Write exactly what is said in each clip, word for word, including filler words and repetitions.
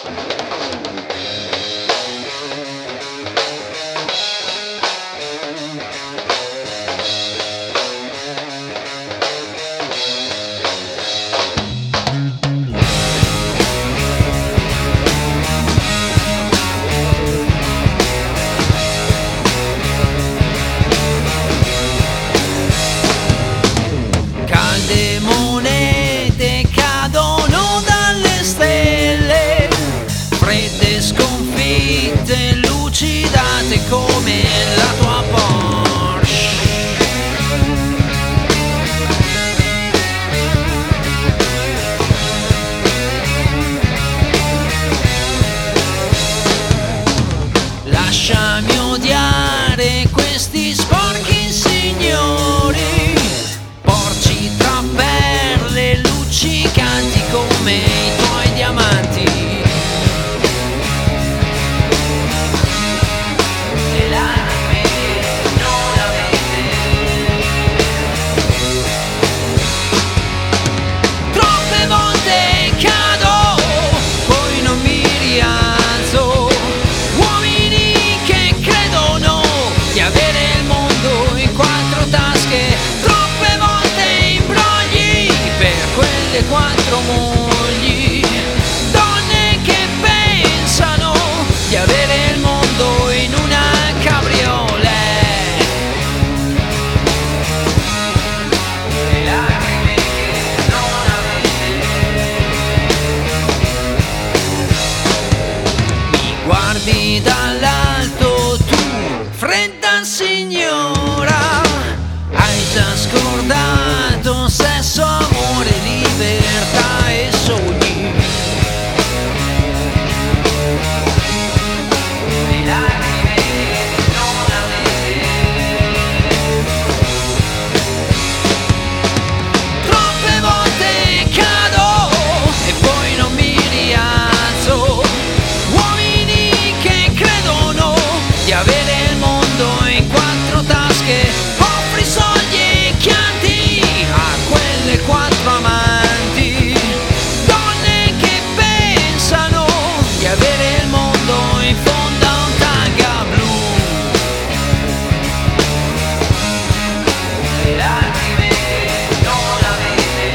Calde monete cadono dalle stelle, fredde sconfitte lucidate come la tua Porsche. Lasciami odiare questi sporchi signori, porci tra perle luccicanti come i tuoi diamanti. Le lacrime che non avete. Troppe volte cado, poi non mi rialzo. Uomini che credono di avere il mondo in quattro tasche. Troppe volte imbrogli per quelle quattro mogli. Donne che pensano di avere il mondo in una cabriolet. Le lacrime che non avete. Mi guardi dall'alto tu, fredda signora, hai già scordato sesso, amore, libertà e sogni. Le lacrime che non avete. Troppe volte cado e poi non mi rialzo. Uomini che credono di avere il mondo in quattro tasche. Offri soldi e chianti a quelle quattro amanti. Donne che pensano di avere il mondo in fondo a un tanga blu. Le lacrime che non avete.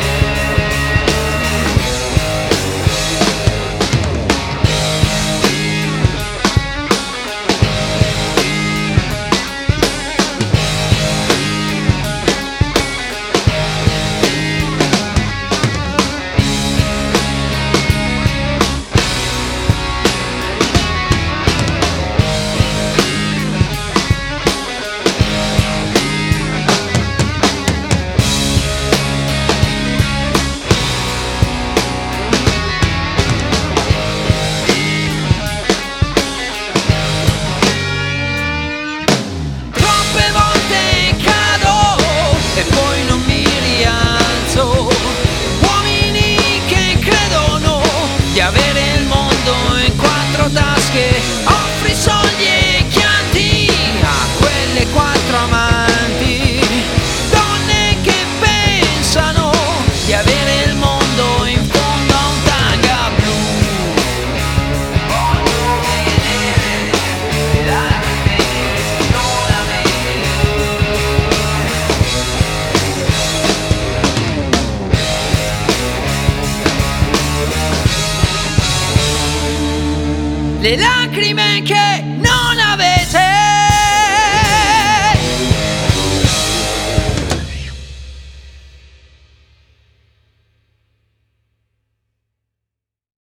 Troppe volte cado e poi non mi rialzo. Uomini che credono di avere il mondo in quattro tasche. Offri soldi e chianti a quelle quattro amanti. Donne che pensano di avere il mondo in fondo a un tanga blu. Voglio vedere le lacrime che non avete. Le lacrime che non avete.